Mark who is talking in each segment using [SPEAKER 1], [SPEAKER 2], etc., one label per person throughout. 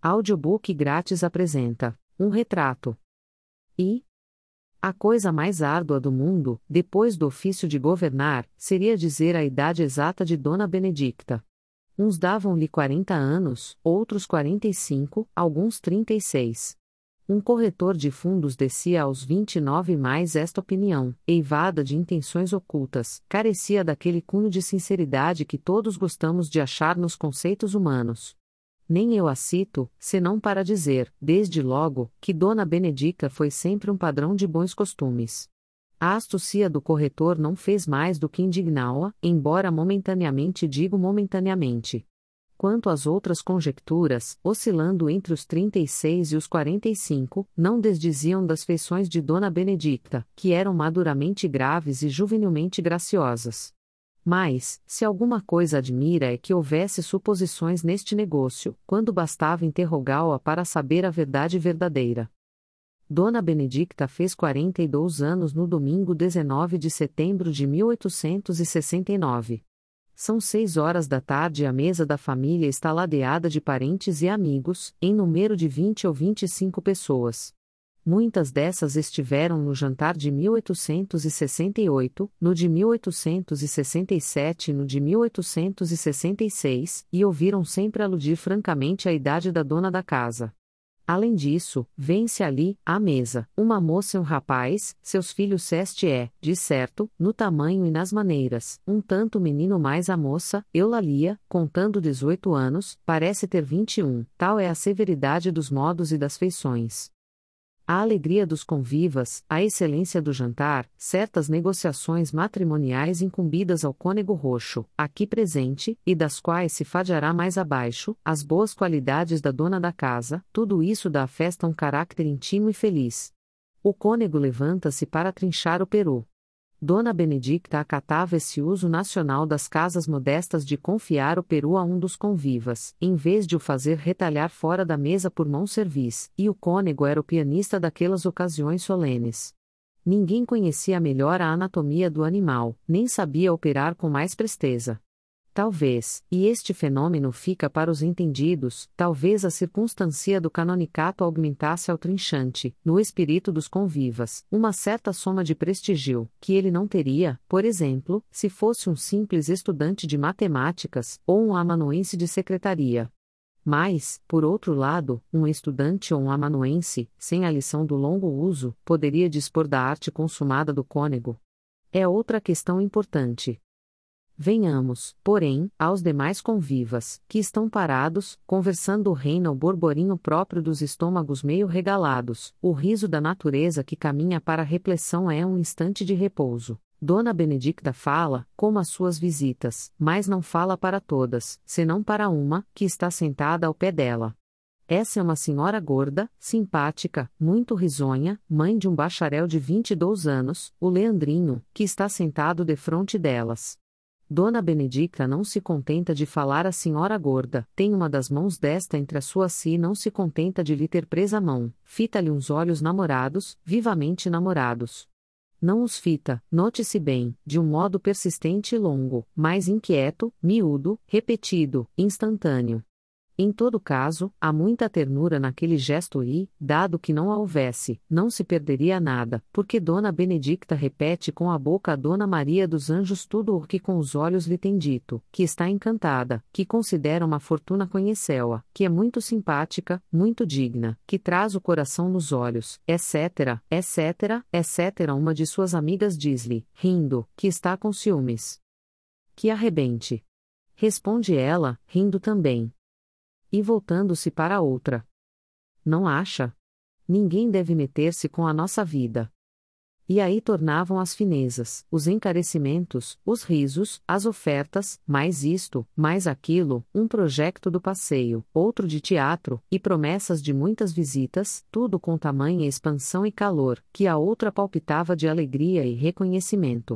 [SPEAKER 1] Audiobook grátis apresenta um retrato. E a coisa mais árdua do mundo, depois do ofício de governar, seria dizer a idade exata de Dona Benedicta. Uns davam-lhe 40 anos, outros 45, alguns 36. Um corretor de fundos descia aos 29 mais esta opinião, eivada de intenções ocultas, carecia daquele cunho de sinceridade que todos gostamos de achar nos conceitos humanos. Nem eu a cito, senão para dizer, desde logo, que Dona Benedicta foi sempre um padrão de bons costumes. A astúcia do corretor não fez mais do que indigná-la, embora momentaneamente digo momentaneamente. Quanto às outras conjecturas, oscilando entre os 36 e os 45, não desdiziam das feições de Dona Benedicta, que eram maduramente graves e juvenilmente graciosas. Mas, se alguma coisa admira é que houvesse suposições neste negócio, quando bastava interrogá-la para saber a verdade verdadeira. Dona Benedicta fez 42 anos no domingo 19 de setembro de 1869. São 6 horas da tarde e a mesa da família está ladeada de parentes e amigos, em número de 20 ou 25 pessoas. Muitas dessas estiveram no jantar de 1868, no de 1867 e no de 1866, e ouviram sempre aludir francamente à idade da dona da casa. Além disso, vê-se ali, à mesa, uma moça e um rapaz, seus filhos de certo, no tamanho e nas maneiras, um tanto menino mais a moça, Eulalia, contando 18 anos, parece ter 21, tal é a severidade dos modos e das feições. A alegria dos convivas, a excelência do jantar, certas negociações matrimoniais incumbidas ao cônego roxo, aqui presente, e das quais se fadará mais abaixo, as boas qualidades da dona da casa, tudo isso dá à festa um caráter íntimo e feliz. O cônego levanta-se para trinchar o peru. Dona Benedicta acatava esse uso nacional das casas modestas de confiar o peru a um dos convivas, em vez de o fazer retalhar fora da mesa por mão-serviz, e o cônego era o pianista daquelas ocasiões solenes. Ninguém conhecia melhor a anatomia do animal, nem sabia operar com mais presteza. Talvez, e este fenômeno fica para os entendidos, talvez a circunstância do canonicato augmentasse ao trinchante, no espírito dos convivas, uma certa soma de prestígio, que ele não teria, por exemplo, se fosse um simples estudante de matemáticas, ou um amanuense de secretaria. Mas, por outro lado, um estudante ou um amanuense, sem a lição do longo uso, poderia dispor da arte consumada do cônego. É outra questão importante. Venhamos, porém, aos demais convivas, que estão parados, conversando reina o borborinho próprio dos estômagos meio regalados, o riso da natureza que caminha para a reflexão é um instante de repouso. Dona Benedicta fala, como as suas visitas, mas não fala para todas, senão para uma, que está sentada ao pé dela. Essa é uma senhora gorda, simpática, muito risonha, mãe de um bacharel de 22 anos, o Leandrinho, que está sentado defronte delas. Dona Benedicta não se contenta de falar à senhora gorda, tem uma das mãos desta entre as suas e não se contenta de lhe ter presa a mão, fita-lhe uns olhos namorados, vivamente namorados. Não os fita, note-se bem, de um modo persistente e longo, mas inquieto, miúdo, repetido, instantâneo. Em todo caso, há muita ternura naquele gesto e, dado que não a houvesse, não se perderia nada, porque Dona Benedicta repete com a boca a Dona Maria dos Anjos tudo o que com os olhos lhe tem dito, que está encantada, que considera uma fortuna conhecê-la, que é muito simpática, muito digna, que traz o coração nos olhos, etc., etc., etc. Uma de suas amigas diz-lhe, rindo, que está com ciúmes. Que arrebente. Responde ela, rindo também. E voltando-se para a outra. Não acha? Ninguém deve meter-se com a nossa vida. E aí tornavam as finezas, os encarecimentos, os risos, as ofertas, mais isto, mais aquilo, um projeto do passeio, outro de teatro, e promessas de muitas visitas, tudo com tamanha expansão e calor, que a outra palpitava de alegria e reconhecimento.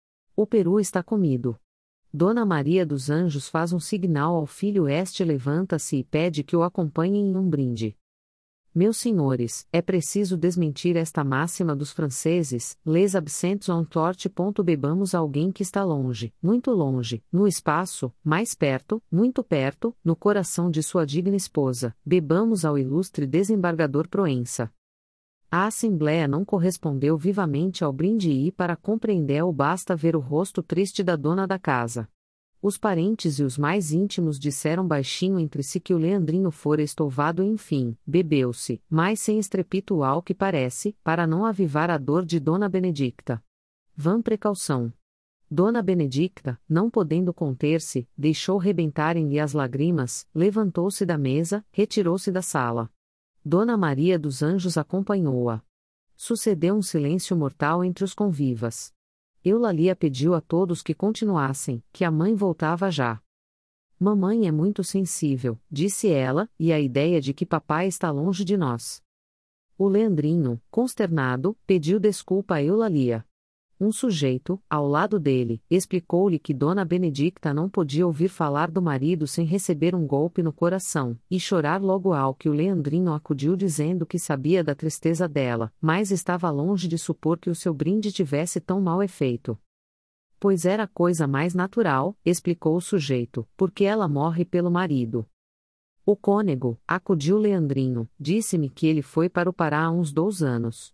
[SPEAKER 1] O peru está comido. Dona Maria dos Anjos faz um signal ao filho levanta-se e pede que o acompanhem em um brinde. Meus senhores, é preciso desmentir esta máxima dos franceses, les absents ont tort. Bebamos alguém que está longe, muito longe, no espaço, mais perto, muito perto, no coração de sua digna esposa, bebamos ao ilustre desembargador Proença. A Assembleia não correspondeu vivamente ao brinde e para compreender basta ver o rosto triste da dona da casa. Os parentes e os mais íntimos disseram baixinho entre si que o Leandrinho fora estouvado e enfim, bebeu-se, mas sem estrepito ao que parece, para não avivar a dor de Dona Benedicta. Vã precaução. Dona Benedicta, não podendo conter-se, deixou rebentarem-lhe as lágrimas, levantou-se da mesa, retirou-se da sala. Dona Maria dos Anjos acompanhou-a. Sucedeu um silêncio mortal entre os convivas. Eulalia pediu a todos que continuassem, que a mãe voltava já. Mamãe é muito sensível, disse ela, e a ideia de que papai está longe de nós. O Leandrinho, consternado, pediu desculpa a Eulalia. Um sujeito, ao lado dele, explicou-lhe que Dona Benedicta não podia ouvir falar do marido sem receber um golpe no coração, e chorar logo ao que o Leandrinho acudiu dizendo que sabia da tristeza dela, mas estava longe de supor que o seu brinde tivesse tão mau efeito. Pois era a coisa mais natural, explicou o sujeito, porque ela morre pelo marido. O cônego, acudiu Leandrinho, disse-me que ele foi para o Pará há uns 2 anos.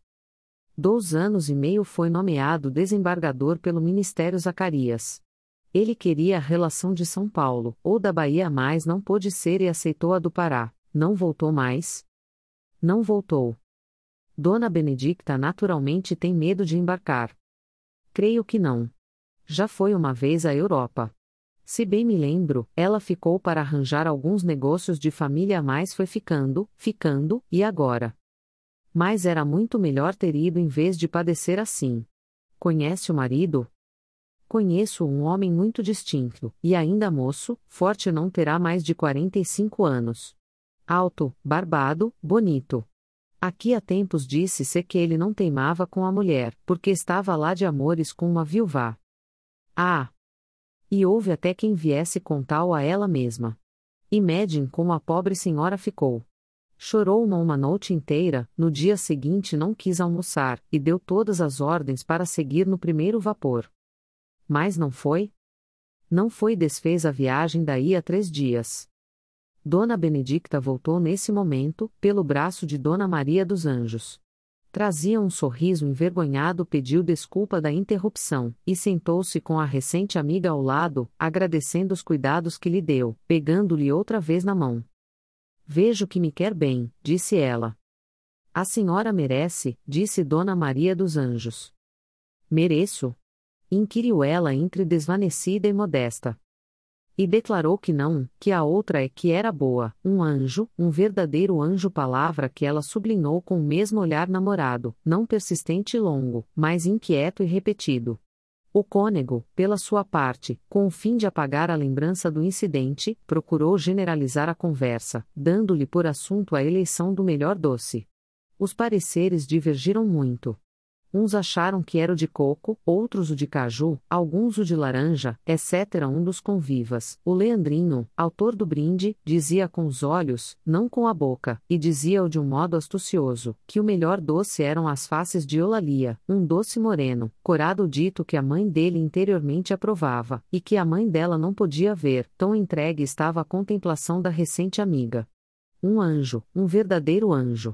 [SPEAKER 1] 2 anos e meio foi nomeado desembargador pelo Ministério Zacarias. Ele queria a relação de São Paulo, ou da Bahia, mas não pôde ser e aceitou a do Pará. Não voltou mais? Não voltou. Dona Benedicta naturalmente tem medo de embarcar. Creio que não. Já foi uma vez à Europa. Se bem me lembro, ela ficou para arranjar alguns negócios de família, mas foi ficando, e agora? Mas era muito melhor ter ido em vez de padecer assim. Conhece o marido? Conheço um homem muito distinto, e ainda moço, forte, não terá mais de 45 anos. Alto, barbado, bonito. Aqui há tempos disse-se que ele não teimava com a mulher, porque estava lá de amores com uma viúva. Ah! E houve até quem viesse contá-lo a ela mesma. E medem como a pobre senhora ficou. Chorou uma noite inteira, no dia seguinte não quis almoçar, e deu todas as ordens para seguir no primeiro vapor. Mas não foi? Não foi, desfez a viagem daí a 3 dias. Dona Benedicta voltou nesse momento, pelo braço de Dona Maria dos Anjos. Trazia um sorriso envergonhado, pediu desculpa da interrupção, e sentou-se com a recente amiga ao lado, agradecendo os cuidados que lhe deu, pegando-lhe outra vez na mão. Vejo que me quer bem, disse ela. A senhora merece, disse Dona Maria dos Anjos. Mereço? Inquiriu ela entre desvanecida e modesta. E declarou que não, que a outra é que era boa, um anjo, um verdadeiro anjo, palavra que ela sublinhou com o mesmo olhar namorado, não persistente e longo, mas inquieto e repetido. O cônego, pela sua parte, com o fim de apagar a lembrança do incidente, procurou generalizar a conversa, dando-lhe por assunto a eleição do melhor doce. Os pareceres divergiram muito. Uns acharam que era o de coco, outros o de caju, alguns o de laranja, etc. Um dos convivas, o Leandrinho, autor do brinde, dizia com os olhos, não com a boca, e dizia-o de um modo astucioso, que o melhor doce eram as faces de Eulalia, um doce moreno, corado, dito que a mãe dele interiormente aprovava, e que a mãe dela não podia ver, tão entregue estava à contemplação da recente amiga. Um anjo, um verdadeiro anjo.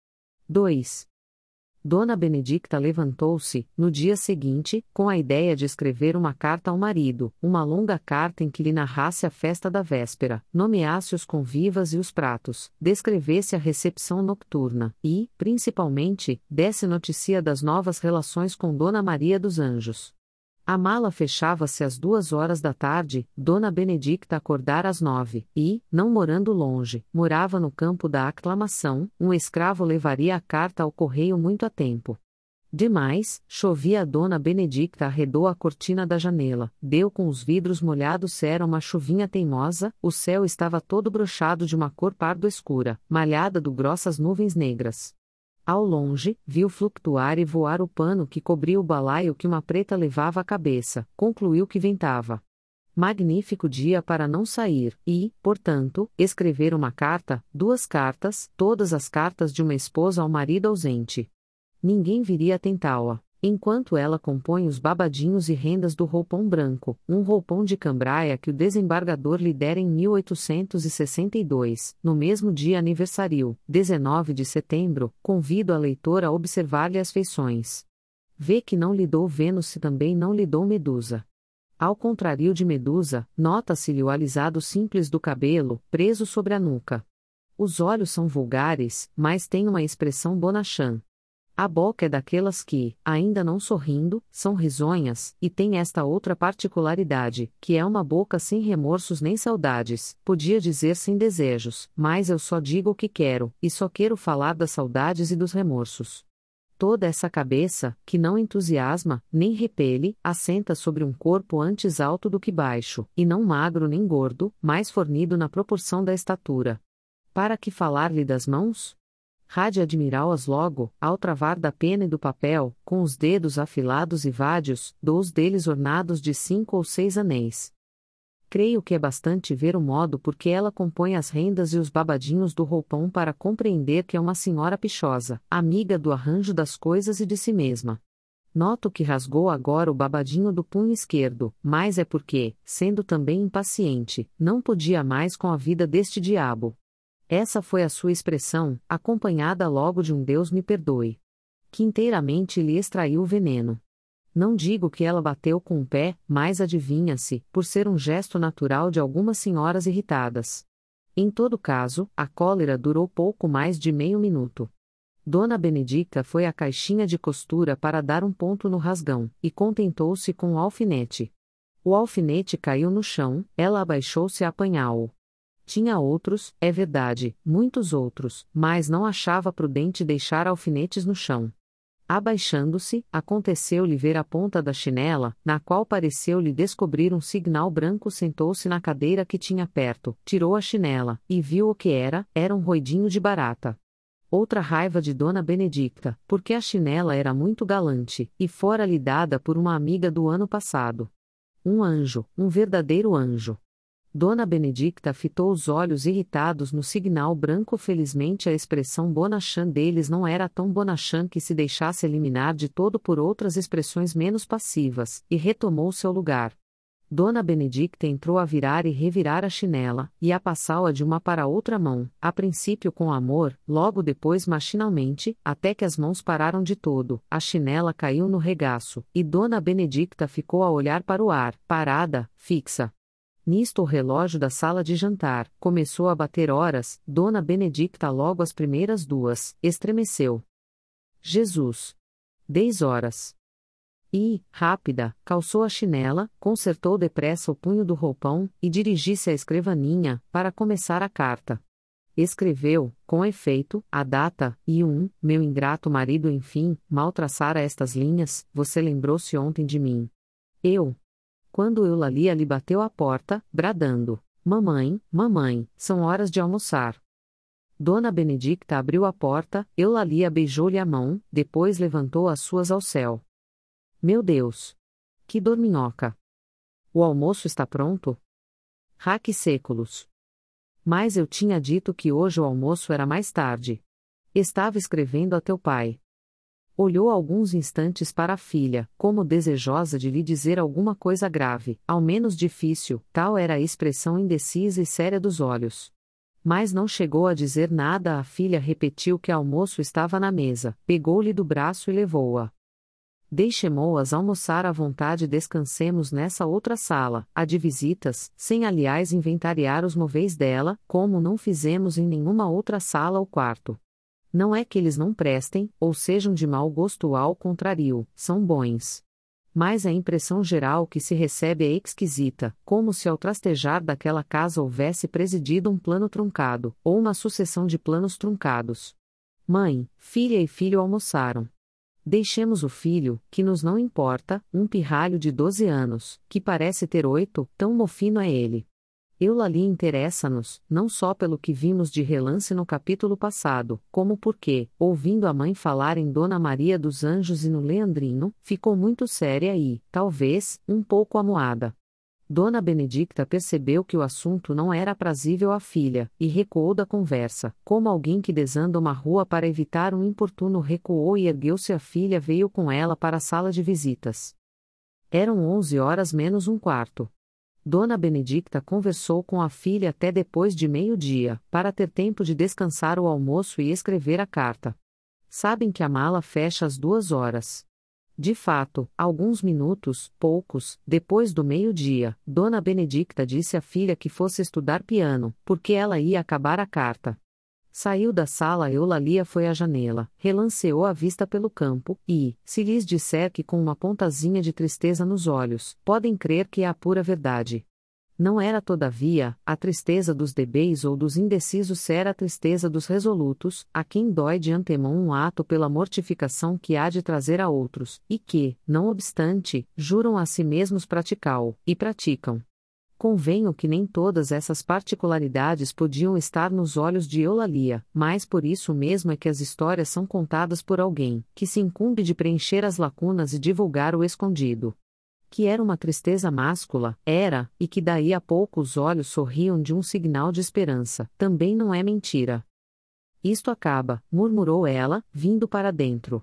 [SPEAKER 1] 2. Dona Benedicta levantou-se, no dia seguinte, com a ideia de escrever uma carta ao marido, uma longa carta em que lhe narrasse a festa da véspera, nomeasse os convivas e os pratos, descrevesse a recepção nocturna e, principalmente, desse notícia das novas relações com Dona Maria dos Anjos. A mala fechava-se às 2 da tarde, Dona Benedicta acordara às 9, e, não morando longe, morava no campo da Aclamação, um escravo levaria a carta ao correio muito a tempo. Demais, chovia. A Dona Benedicta arredou a cortina da janela, deu com os vidros molhados, era uma chuvinha teimosa, o céu estava todo brochado de uma cor pardo escura, malhada de grossas nuvens negras. Ao longe, viu flutuar e voar o pano que cobria o balaio que uma preta levava à cabeça, concluiu que ventava. Magnífico dia para não sair, e, portanto, escrever uma carta, 2 cartas, todas as cartas de uma esposa ao marido ausente. Ninguém viria tentá-la, enquanto ela compõe os babadinhos e rendas do roupão branco, um roupão de cambraia que o desembargador lhe dera em 1862, no mesmo dia aniversário, 19 de setembro, convido a leitora a observar-lhe as feições. Vê que não lhe dou Vênus e também não lhe dou Medusa. Ao contrário de Medusa, nota-se-lhe o alisado simples do cabelo, preso sobre a nuca. Os olhos são vulgares, mas têm uma expressão bonachã. A boca é daquelas que, ainda não sorrindo, são risonhas, e tem esta outra particularidade, que é uma boca sem remorsos nem saudades, podia dizer sem desejos, mas eu só digo o que quero, e só quero falar das saudades e dos remorsos. Toda essa cabeça, que não entusiasma, nem repele, assenta sobre um corpo antes alto do que baixo, e não magro nem gordo, mas fornido na proporção da estatura. Para que falar-lhe das mãos? Há de admirá-las logo, ao travar da pena e do papel, com os dedos afilados e vádios, 2 deles ornados de 5 ou 6 anéis. Creio que é bastante ver o modo por que ela compõe as rendas e os babadinhos do roupão para compreender que é uma senhora pichosa, amiga do arranjo das coisas e de si mesma. Noto que rasgou agora o babadinho do punho esquerdo, mas é porque, sendo também impaciente, não podia mais com a vida deste diabo. Essa foi a sua expressão, acompanhada logo de um Deus me perdoe. Que inteiramente lhe extraiu o veneno. Não digo que ela bateu com o pé, mas adivinha-se, por ser um gesto natural de algumas senhoras irritadas. Em todo caso, a cólera durou pouco mais de meio minuto. Dona Benedicta foi à caixinha de costura para dar um ponto no rasgão, e contentou-se com o alfinete. O alfinete caiu no chão, ela abaixou-se a apanhá-lo. Tinha outros, é verdade, muitos outros, mas não achava prudente deixar alfinetes no chão. Abaixando-se, aconteceu-lhe ver a ponta da chinela, na qual pareceu-lhe descobrir um signal branco. Sentou-se na cadeira que tinha perto, tirou a chinela, e viu o que era um roidinho de barata. Outra raiva de Dona Benedicta, porque a chinela era muito galante, e fora-lhe dada por uma amiga do ano passado. Um anjo, um verdadeiro anjo. Dona Benedicta fitou os olhos irritados no signal branco. Felizmente a expressão bonachã deles não era tão bonachã que se deixasse eliminar de todo por outras expressões menos passivas, e retomou seu lugar. Dona Benedicta entrou a virar e revirar a chinela, e a passá-la de uma para outra mão, a princípio com amor, logo depois machinalmente, até que as mãos pararam de todo, a chinela caiu no regaço, e Dona Benedicta ficou a olhar para o ar, parada, fixa. Nisto o relógio da sala de jantar começou a bater horas. Dona Benedicta logo as primeiras 2, estremeceu. Jesus! 10 horas. E, rápida, calçou a chinela, consertou depressa o punho do roupão, e dirigiu-se à escrivaninha, para começar a carta. Escreveu, com efeito, a data, e meu ingrato marido enfim, mal traçara estas linhas, você lembrou-se ontem de mim. Quando Eulalia lhe bateu à porta, bradando: Mamãe, mamãe, são horas de almoçar. Dona Benedicta abriu a porta, Eulalia beijou-lhe a mão, depois levantou as suas ao céu. Meu Deus! Que dorminhoca! O almoço está pronto? Que séculos! Mas eu tinha dito que hoje o almoço era mais tarde. Estava escrevendo a teu pai. Olhou alguns instantes para a filha, como desejosa de lhe dizer alguma coisa grave, ao menos difícil, tal era a expressão indecisa e séria dos olhos. Mas não chegou a dizer nada. A filha repetiu que almoço estava na mesa, pegou-lhe do braço e levou-a. Deixemo-as almoçar à vontade. Descansemos nessa outra sala, a de visitas, sem aliás inventariar os móveis dela, como não fizemos em nenhuma outra sala ou quarto. Não é que eles não prestem, ou sejam de mau gosto, ao contrário, são bons. Mas a impressão geral que se recebe é esquisita, como se ao trastejar daquela casa houvesse presidido um plano truncado, ou uma sucessão de planos truncados. Mãe, filha e filho almoçaram. Deixemos o filho, que nos não importa, um pirralho de 12 anos, que parece ter 8, tão mofino é ele. Eulalia interessa-nos, não só pelo que vimos de relance no capítulo passado, como porque, ouvindo a mãe falar em Dona Maria dos Anjos e no Leandrino, ficou muito séria e, talvez, um pouco amuada. Dona Benedicta percebeu que o assunto não era aprazível à filha, e recuou da conversa, como alguém que desanda uma rua para evitar um importuno recuou e ergueu-se a filha veio com ela para a sala de visitas. Eram 11 horas menos um quarto. Dona Benedicta conversou com a filha até depois de meio-dia, para ter tempo de descansar o almoço e escrever a carta. Sabem que a mala fecha às 2 horas. De fato, alguns minutos, poucos, depois do meio-dia, Dona Benedicta disse à filha que fosse estudar piano, porque ela ia acabar a carta. Saiu da sala e Eulalia foi à janela, relanceou a vista pelo campo, e, se lhes disser que com uma pontazinha de tristeza nos olhos, podem crer que é a pura verdade. Não era todavia, a tristeza dos débeis ou dos indecisos era a tristeza dos resolutos, a quem dói de antemão um ato pela mortificação que há de trazer a outros, e que, não obstante, juram a si mesmos praticá-o, e praticam. Convenho que nem todas essas particularidades podiam estar nos olhos de Eulalia, mas por isso mesmo é que as histórias são contadas por alguém, que se incumbe de preencher as lacunas e divulgar o escondido. Que era uma tristeza máscula, era, e que daí a pouco os olhos sorriam de um signal de esperança, também não é mentira. Isto acaba, murmurou ela, vindo para dentro.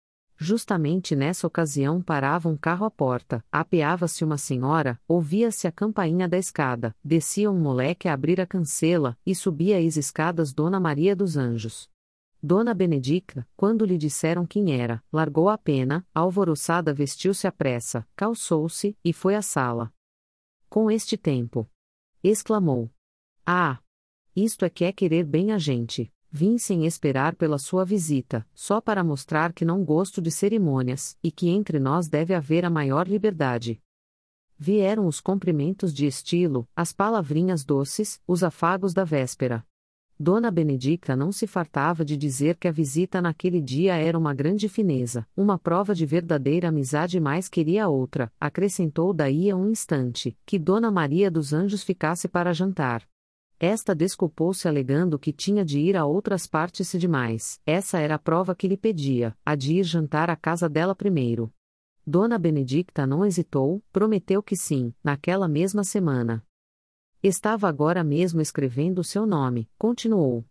[SPEAKER 1] Justamente nessa ocasião parava um carro à porta, apeava-se uma senhora, ouvia-se a campainha da escada, descia um moleque a abrir a cancela, e subia as escadas Dona Maria dos Anjos. Dona Benedicta, quando lhe disseram quem era, largou a pena, alvoroçada vestiu-se à pressa, calçou-se, e foi à sala. Com este tempo! Exclamou. Ah! Isto é que é querer bem a gente. Vim sem esperar pela sua visita, só para mostrar que não gosto de cerimônias, e que entre nós deve haver a maior liberdade. Vieram os cumprimentos de estilo, as palavrinhas doces, os afagos da véspera. Dona Benedicta não se fartava de dizer que a visita naquele dia era uma grande fineza, uma prova de verdadeira amizade mais queria outra, acrescentou daí a um instante, que Dona Maria dos Anjos ficasse para jantar. Esta desculpou-se alegando que tinha de ir a outras partes se demais, essa era a prova que lhe pedia, a de ir jantar à casa dela primeiro. Dona Benedicta não hesitou, prometeu que sim, naquela mesma semana. Estava agora mesmo escrevendo o seu nome, continuou.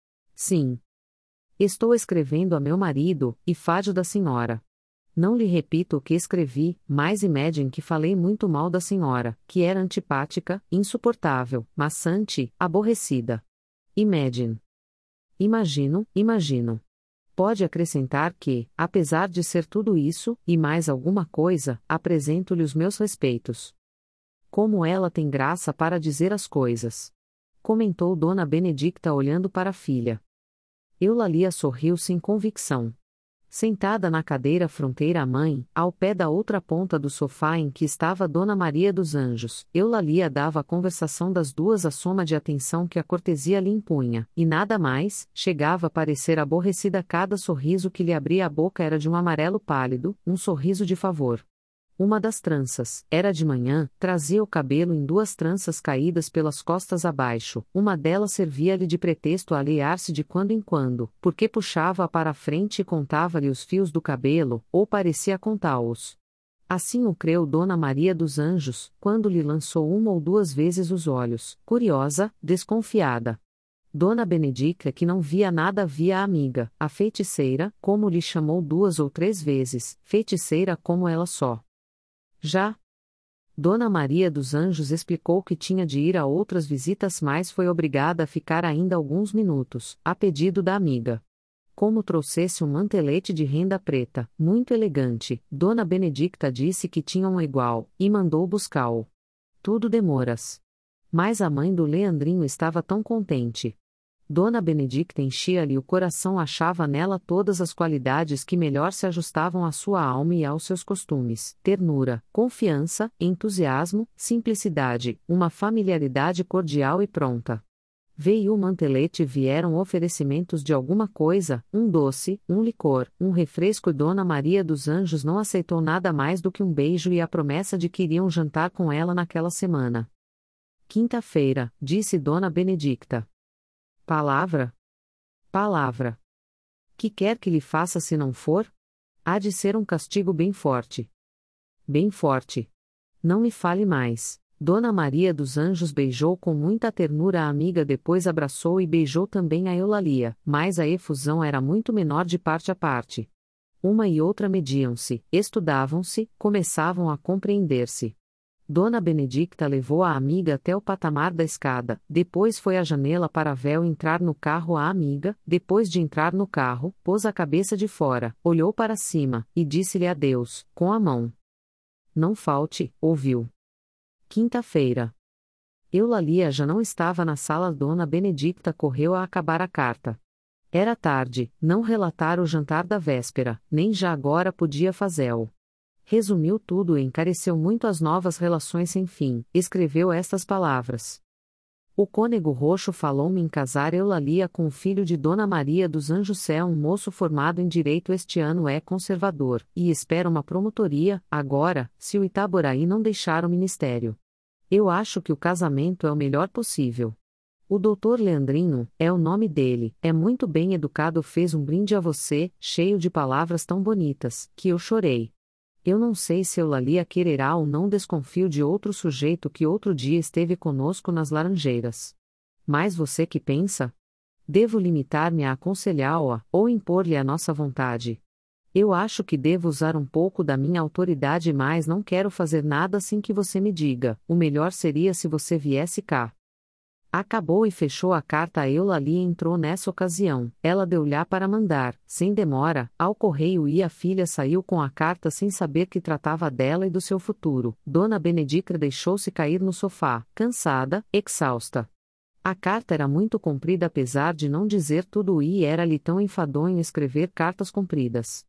[SPEAKER 1] Sim. Estou escrevendo a meu marido, e fado da senhora. Não lhe repito o que escrevi, mas imagine que falei muito mal da senhora, que era antipática, insuportável, maçante, aborrecida. Imagine. Imagino. Pode acrescentar que, apesar de ser tudo isso, e mais alguma coisa, apresento-lhe os meus respeitos. Como ela tem graça para dizer as coisas! Comentou Dona Benedicta olhando para a filha. Eulalia sorriu sem convicção. Sentada na cadeira fronteira à mãe, ao pé da outra ponta do sofá em que estava Dona Maria dos Anjos, Eulalia dava à conversação das duas a soma de atenção que a cortesia lhe impunha, e nada mais, chegava a parecer aborrecida cada sorriso que lhe abria a boca era de um amarelo pálido, um sorriso de favor. Uma das tranças, era de manhã, trazia o cabelo em duas tranças caídas pelas costas abaixo, uma delas servia-lhe de pretexto a aliar-se de quando em quando, porque puxava-a para a frente e contava-lhe os fios do cabelo, ou parecia contá-los. Assim o creu Dona Maria dos Anjos, quando lhe lançou uma ou duas vezes os olhos, curiosa, desconfiada. Dona Benedicta que não via nada via a amiga, a feiticeira, como lhe chamou duas ou três vezes, feiticeira como ela só. Já. Dona Maria dos Anjos explicou que tinha de ir a outras visitas, mas foi obrigada a ficar ainda alguns minutos, a pedido da amiga. Como trouxesse um mantelete de renda preta, muito elegante, Dona Benedicta disse que tinha um igual, e mandou buscá-o. Tudo demoras. Mas a mãe do Leandrinho estava tão contente. Dona Benedicta enchia-lhe o coração, achava nela todas as qualidades que melhor se ajustavam à sua alma e aos seus costumes: ternura, confiança, entusiasmo, simplicidade, uma familiaridade cordial e pronta. Veio o mantelete e vieram oferecimentos de alguma coisa, um doce, um licor, um refresco, e Dona Maria dos Anjos não aceitou nada mais do que um beijo e a promessa de que iriam jantar com ela naquela semana. Quinta-feira, disse Dona Benedicta. Palavra? Palavra. Que quer que lhe faça se não for? Há de ser um castigo bem forte. Bem forte. Não me fale mais. Dona Maria dos Anjos beijou com muita ternura a amiga, depois abraçou e beijou também a Eulalia, mas a efusão era muito menor de parte a parte. Uma e outra mediam-se, estudavam-se, começavam a compreender-se. Dona Benedicta levou a amiga até o patamar da escada, depois foi à janela para ver entrar no carro a amiga, depois de entrar no carro, pôs a cabeça de fora, olhou para cima, e disse-lhe adeus, com a mão. Não falte, ouviu. Quinta-feira. Eulalia já não estava na sala. Dona Benedicta correu a acabar a carta. Era tarde, não relatara o jantar da véspera, nem já agora podia fazê-lo. Resumiu tudo e encareceu muito as novas relações sem fim. Escreveu estas palavras. O cônego roxo falou-me em casar Eulalia com o filho de Dona Maria dos Anjos. É um moço formado em direito, este ano é conservador, e espera uma promotoria, agora, se o Itaboraí não deixar o ministério. Eu acho que o casamento é o melhor possível. O doutor Leandrinho, é o nome dele, é muito bem educado, fez um brinde a você, cheio de palavras tão bonitas, que eu chorei. Eu não sei se Eulalia quererá ou não, desconfio de outro sujeito que outro dia esteve conosco nas Laranjeiras. Mas você que pensa? Devo limitar-me a aconselhá-la, ou impor-lhe a nossa vontade? Eu acho que devo usar um pouco da minha autoridade, mas não quero fazer nada sem que você me diga. O melhor seria se você viesse cá. Acabou e fechou a carta a Eulalia. Entrou nessa ocasião, ela deu-lhe para mandar, sem demora, ao correio, e a filha saiu com a carta sem saber que tratava dela e do seu futuro. Dona Benedicta deixou-se cair no sofá, cansada, exausta. A carta era muito comprida, apesar de não dizer tudo, e era-lhe tão enfadonho escrever cartas compridas.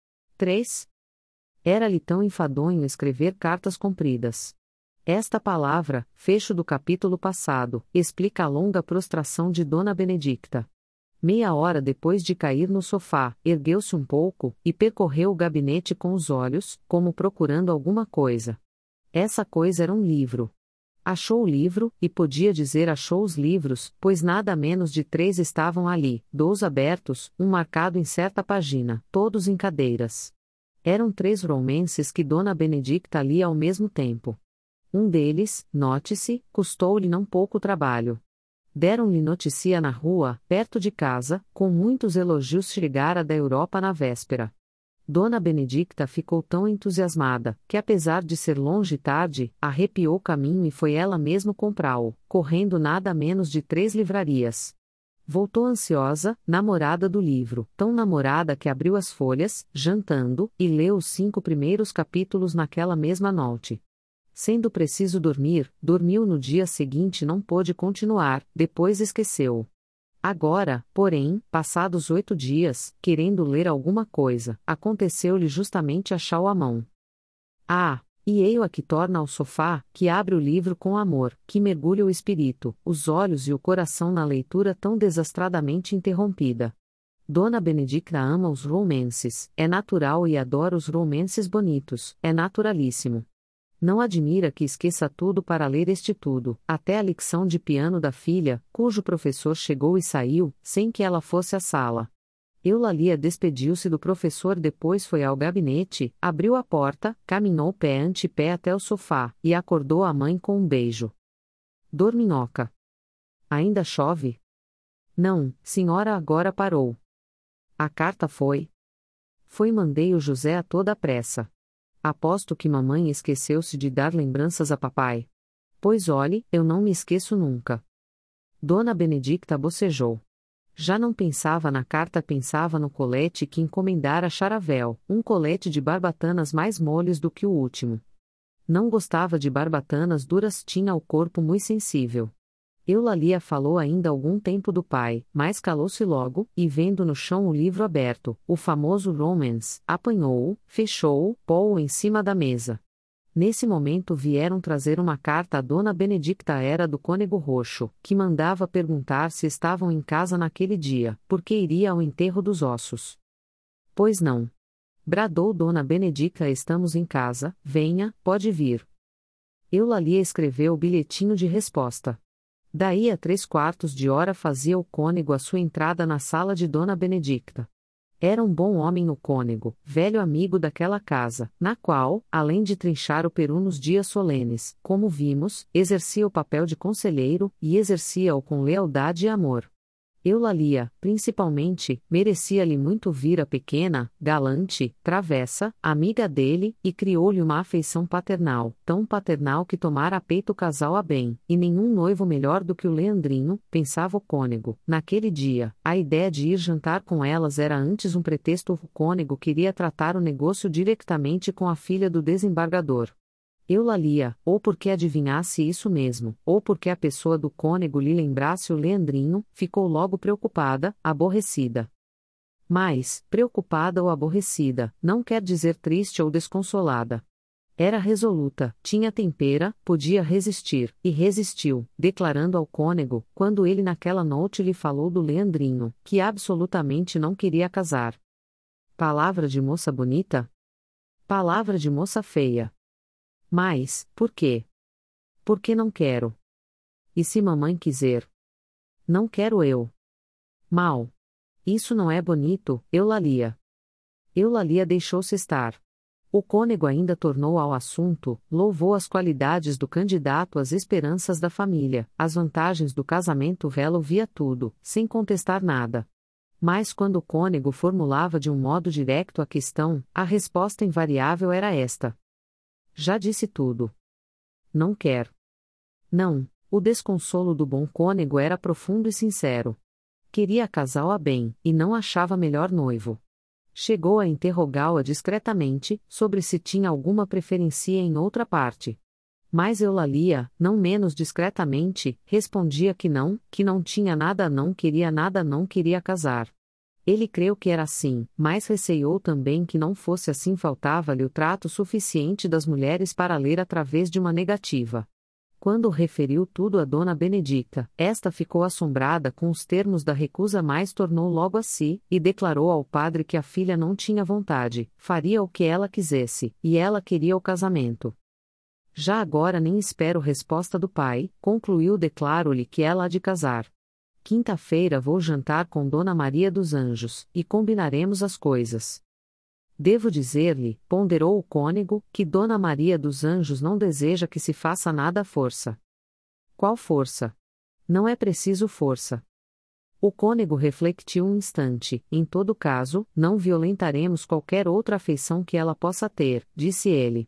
[SPEAKER 1] 3. Era-lhe tão enfadonho escrever cartas compridas. Esta palavra, fecho do capítulo passado, explica a longa prostração de Dona Benedicta. Meia hora depois de cair no sofá, ergueu-se um pouco, e percorreu o gabinete com os olhos, como procurando alguma coisa. Essa coisa era um livro. Achou o livro, e podia dizer achou os livros, pois nada menos de 3 estavam ali, 2 abertos, um marcado em certa página, todos em cadeiras. Eram 3 romances que Dona Benedicta lia ao mesmo tempo. Um deles, note-se, custou-lhe não pouco trabalho. Deram-lhe notícia na rua, perto de casa, com muitos elogios. Chegara da Europa na véspera. Dona Benedicta ficou tão entusiasmada, que apesar de ser longe e tarde, arrepiou o caminho e foi ela mesma comprá-lo, correndo nada menos de 3 livrarias. Voltou ansiosa, namorada do livro, tão namorada que abriu as folhas, jantando, e leu os 5 primeiros capítulos naquela mesma noite. Sendo preciso dormir, dormiu no dia seguinte, não pôde continuar, depois esqueceu. Agora, porém, passados 8 dias, querendo ler alguma coisa, aconteceu-lhe justamente achá-o à mão. E eio a que torna ao sofá, que abre o livro com amor, que mergulha o espírito, os olhos e o coração na leitura tão desastradamente interrompida. Dona Benedicta ama os romances, é natural, e adora os romances bonitos, é naturalíssimo. Não admira que esqueça tudo para ler este tudo, até a lição de piano da filha, cujo professor chegou e saiu, sem que ela fosse à sala. Eulalia despediu-se do professor, depois foi ao gabinete, abriu a porta, caminhou pé ante pé até o sofá, e acordou a mãe com um beijo. Dorminhoca. Ainda chove? Não, senhora, agora parou. A carta foi? Foi, mandei o José a toda pressa. Aposto que mamãe esqueceu-se de dar lembranças a papai. Pois olhe, eu não me esqueço nunca. Dona Benedicta bocejou. Já não pensava na carta, pensava no colete que encomendara a Charavel, um colete de barbatanas mais moles do que o último. Não gostava de barbatanas duras, tinha o corpo muito sensível. Eulalia falou ainda algum tempo do pai, mas calou-se logo, e vendo no chão o livro aberto, o famoso romance, apanhou-o, fechou-o, pô-o em cima da mesa. Nesse momento vieram trazer uma carta a Dona Benedicta, era do cônego roxo, que mandava perguntar se estavam em casa naquele dia, porque iria ao enterro dos ossos. Pois não. Bradou Dona Benedicta, estamos em casa, venha, pode vir. Eulalia escreveu o bilhetinho de resposta. Daí a 3/4 de hora fazia o cônego a sua entrada na sala de Dona Benedicta. Era um bom homem o cônego, velho amigo daquela casa, na qual, além de trinchar o peru nos dias solenes, como vimos, exercia o papel de conselheiro, e exercia-o com lealdade e amor. Eulalia, principalmente, merecia-lhe muito vir a pequena, galante, travessa, amiga dele, e criou-lhe uma afeição paternal, tão paternal que tomara a peito o casal a bem, e nenhum noivo melhor do que o Leandrinho, pensava o cônego. Naquele dia, a ideia de ir jantar com elas era antes um pretexto. O cônego queria tratar o negócio diretamente com a filha do desembargador. Eulalia, ou porque adivinhasse isso mesmo, ou porque a pessoa do cônego lhe lembrasse o Leandrinho, ficou logo preocupada, aborrecida. Mas, preocupada ou aborrecida, não quer dizer triste ou desconsolada. Era resoluta, tinha tempera, podia resistir, e resistiu, declarando ao cônego, quando ele naquela noite lhe falou do Leandrinho, que absolutamente não queria casar. Palavra de moça bonita? Palavra de moça feia. Mas, por quê? Porque não quero. E se mamãe quiser? Não quero eu. Mal. Isso não é bonito, Eulalia. Eulalia deixou-se estar. O cônego ainda tornou ao assunto, louvou as qualidades do candidato, as esperanças da família, as vantagens do casamento. Ela ouvia tudo, sem contestar nada. Mas quando o cônego formulava de um modo direto a questão, a resposta invariável era esta: já disse tudo. Não quer. Não, o desconsolo do bom cônego era profundo e sincero. Queria casá-lo a bem, e não achava melhor noivo. Chegou a interrogá-la discretamente, sobre se tinha alguma preferência em outra parte. Mas Eulalia, não menos discretamente, respondia que não tinha nada, não queria casar. Ele creu que era assim, mas receou também que não fosse assim. Faltava-lhe o trato suficiente das mulheres para ler através de uma negativa. Quando referiu tudo a Dona Benedicta, esta ficou assombrada com os termos da recusa, mas tornou logo a si, e declarou ao padre que a filha não tinha vontade, faria o que ela quisesse, e ela queria o casamento. Já agora nem espero resposta do pai, concluiu. Declaro-lhe que ela há de casar. Quinta-feira vou jantar com Dona Maria dos Anjos, e combinaremos as coisas. Devo dizer-lhe, ponderou o cônego, que Dona Maria dos Anjos não deseja que se faça nada à força. Qual força? Não é preciso força. O cônego refletiu um instante. Em todo caso, não violentaremos qualquer outra afeição que ela possa ter, disse ele.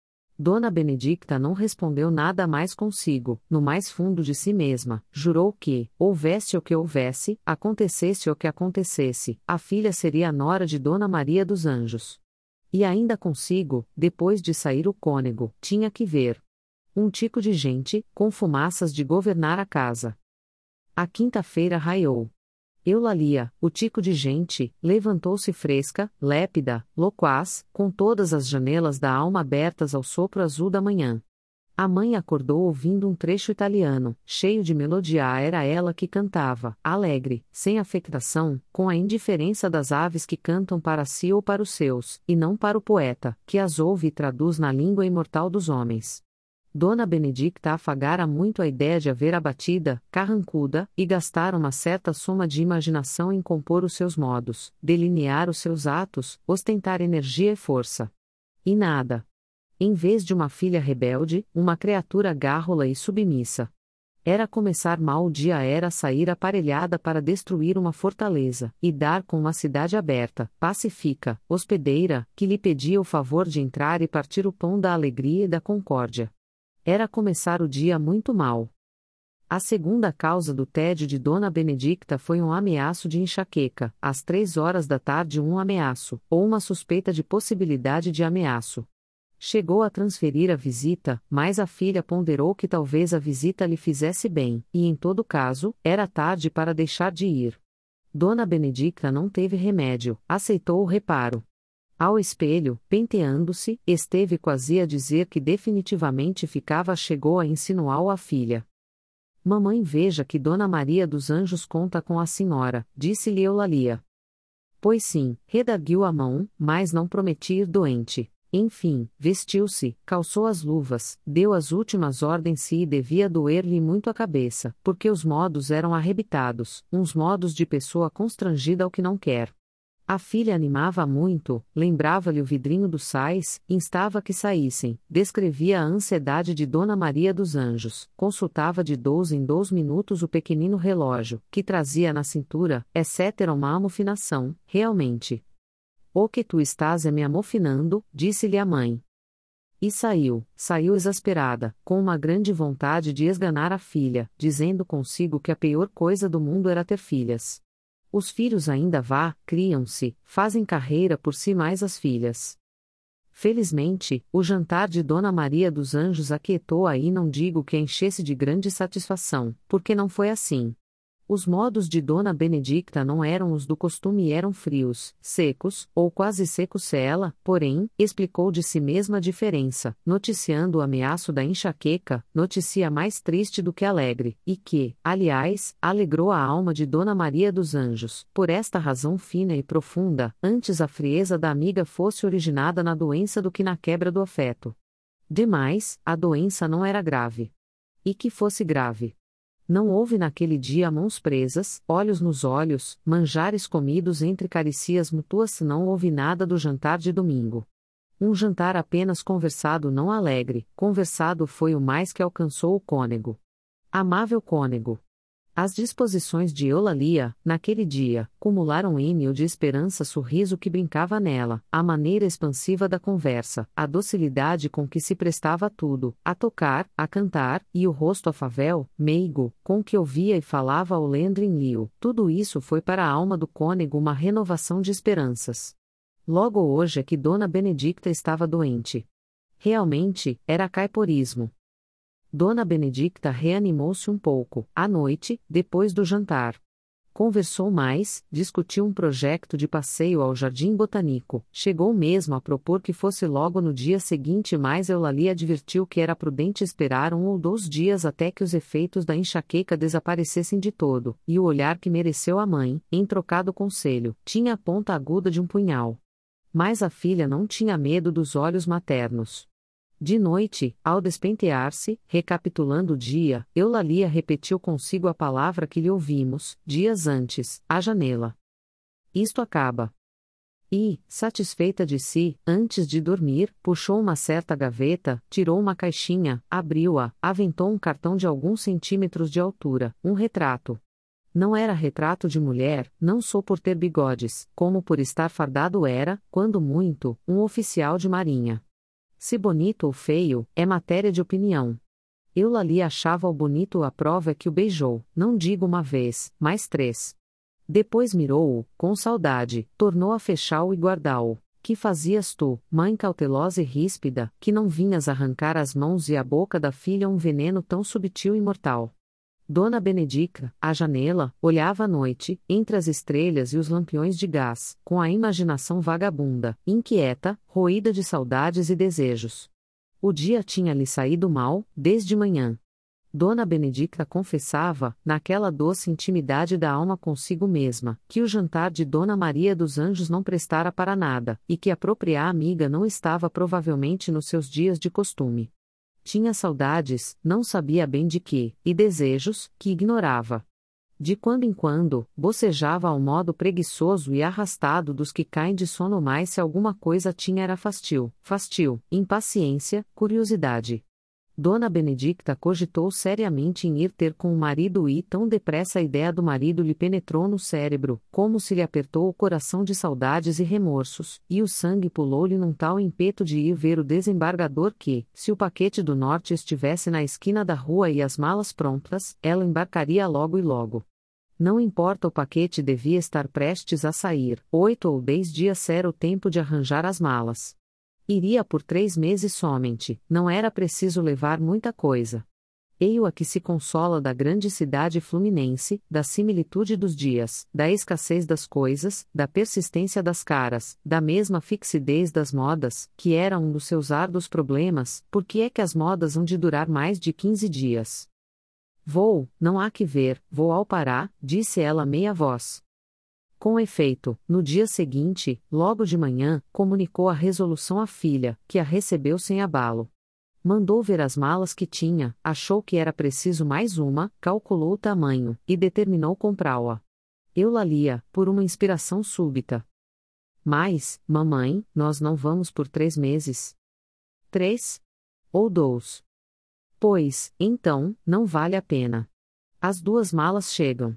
[SPEAKER 1] Dona Benedicta não respondeu nada mais consigo. No mais fundo de si mesma, jurou que, houvesse o que houvesse, acontecesse o que acontecesse, a filha seria a nora de Dona Maria dos Anjos. E ainda consigo, depois de sair o cônego, tinha que ver um tico de gente, com fumaças de governar a casa. A quinta-feira raiou. Eulalia, o tico de gente, levantou-se fresca, lépida, loquaz, com todas as janelas da alma abertas ao sopro azul da manhã. A mãe acordou ouvindo um trecho italiano, cheio de melodia. Era ela que cantava, alegre, sem afectação, com a indiferença das aves que cantam para si ou para os seus, e não para o poeta, que as ouve e traduz na língua imortal dos homens. Dona Benedicta afagara muito a ideia de haver abatida, carrancuda, e gastar uma certa soma de imaginação em compor os seus modos, delinear os seus atos, ostentar energia e força. E nada. Em vez de uma filha rebelde, uma criatura gárrula e submissa. Era começar mal o dia, era sair aparelhada para destruir uma fortaleza, e dar com uma cidade aberta, pacífica, hospedeira, que lhe pedia o favor de entrar e partir o pão da alegria e da concórdia. Era começar o dia muito mal. A segunda causa do tédio de Dona Benedicta foi um ameaço de enxaqueca, às 3 horas da tarde. Um ameaço, ou uma suspeita de possibilidade de ameaço. Chegou a transferir a visita, mas a filha ponderou que talvez a visita lhe fizesse bem, e em todo caso, era tarde para deixar de ir. Dona Benedicta não teve remédio, aceitou o reparo. Ao espelho, penteando-se, esteve quase a dizer que definitivamente ficava. Chegou a insinuar à filha: mamãe, veja que Dona Maria dos Anjos conta com a senhora, disse-lhe Eulalia. Pois sim, redarguiu a mão, mas não prometi ir doente. Enfim, vestiu-se, calçou as luvas, deu as últimas ordens e devia doer-lhe muito a cabeça, porque os modos eram arrebitados, uns modos de pessoa constrangida ao que não quer. A filha animava muito, lembrava-lhe o vidrinho dos sais, instava que saíssem, descrevia a ansiedade de Dona Maria dos Anjos, consultava de 12 em 12 minutos o pequenino relógio, que trazia na cintura, etc. uma amofinação, realmente. O que tu estás me amofinando, disse-lhe a mãe. E saiu exasperada, com uma grande vontade de esganar a filha, dizendo consigo que a pior coisa do mundo era ter filhas. Os filhos ainda criam-se, fazem carreira por si mais as filhas. Felizmente, o jantar de Dona Maria dos Anjos aquietou aí, não digo que a enchesse de grande satisfação, porque não foi assim. Os modos de Dona Benedicta não eram os do costume e eram frios, secos, ou quase secos. Ela, porém, explicou de si mesma a diferença, noticiando o ameaço da enxaqueca, notícia mais triste do que alegre, e que, aliás, alegrou a alma de Dona Maria dos Anjos, por esta razão fina e profunda, antes a frieza da amiga fosse originada na doença do que na quebra do afeto. Demais, a doença não era grave. E que fosse grave. Não houve naquele dia mãos presas, olhos nos olhos, manjares comidos entre caricias mútuas. Não houve nada do jantar de domingo. Um jantar apenas conversado, não alegre. Conversado foi o mais que alcançou o cônego. Amável cônego. As disposições de Eulalia, naquele dia, cumularam o de esperança, sorriso que brincava nela, a maneira expansiva da conversa, a docilidade com que se prestava a tudo, a tocar, a cantar, e o rosto afável, meigo, com que ouvia e falava ao Lendrin-Lio. Tudo isso foi para a alma do cônego uma renovação de esperanças. Logo hoje é que Dona Benedicta estava doente. Realmente, era caiporismo. Dona Benedicta reanimou-se um pouco, à noite, depois do jantar. Conversou mais, discutiu um projeto de passeio ao Jardim Botânico, chegou mesmo a propor que fosse logo no dia seguinte, mas Eulalia advertiu que era prudente esperar 1 ou 2 dias até que os efeitos da enxaqueca desaparecessem de todo, e o olhar que mereceu a mãe, em trocado conselho, tinha a ponta aguda de um punhal. Mas a filha não tinha medo dos olhos maternos. De noite, ao despentear-se, recapitulando o dia, Eulalia repetiu consigo a palavra que lhe ouvimos, dias antes, à janela. Isto acaba. E, satisfeita de si, antes de dormir, puxou uma certa gaveta, tirou uma caixinha, abriu-a, aventou um cartão de alguns centímetros de altura, um retrato. Não era retrato de mulher, não só por ter bigodes, como por estar fardado era, quando muito, um oficial de marinha. Se bonito ou feio, é matéria de opinião. Eulalia achava-o bonito, a prova é que o beijou, não digo uma vez, mas 3. Depois mirou-o, com saudade, tornou a fechá-o e guardá-o. Que fazias tu, mãe cautelosa e ríspida, que não vinhas arrancar as mãos e a boca da filha um veneno tão subtil e mortal? Dona Benedicta, à janela, olhava à noite, entre as estrelas e os lampiões de gás, com a imaginação vagabunda, inquieta, roída de saudades e desejos. O dia tinha-lhe saído mal, desde manhã. Dona Benedicta confessava, naquela doce intimidade da alma consigo mesma, que o jantar de Dona Maria dos Anjos não prestara para nada, e que a própria amiga não estava provavelmente nos seus dias de costume. Tinha saudades, não sabia bem de que, e desejos, que ignorava. De quando em quando, bocejava ao modo preguiçoso e arrastado dos que caem de sono, mais se alguma coisa tinha era fastio, impaciência, curiosidade. Dona Benedicta cogitou seriamente em ir ter com o marido e tão depressa a ideia do marido lhe penetrou no cérebro, como se lhe apertou o coração de saudades e remorsos, e o sangue pulou-lhe num tal ímpeto de ir ver o desembargador que, se o paquete do norte estivesse na esquina da rua e as malas prontas, ela embarcaria logo e logo. Não importa, o paquete devia estar prestes a sair, 8 ou 10 dias era o tempo de arranjar as malas. Iria por 3 meses somente, não era preciso levar muita coisa. Eio a que se consola da grande cidade fluminense, da similitude dos dias, da escassez das coisas, da persistência das caras, da mesma fixidez das modas, que era um dos seus árduos problemas. Por que é que as modas hão de durar mais de 15 dias? Vou, não há que ver, vou ao Pará, disse ela meia voz. Com efeito, no dia seguinte, logo de manhã, comunicou a resolução à filha, que a recebeu sem abalo. Mandou ver as malas que tinha, achou que era preciso mais uma, calculou o tamanho, e determinou comprá-la. Eulalia, por uma inspiração súbita, Mas, mamãe, nós não vamos por 3 meses. 3? Ou 2? Pois, então, não vale a pena. As 2 malas chegam.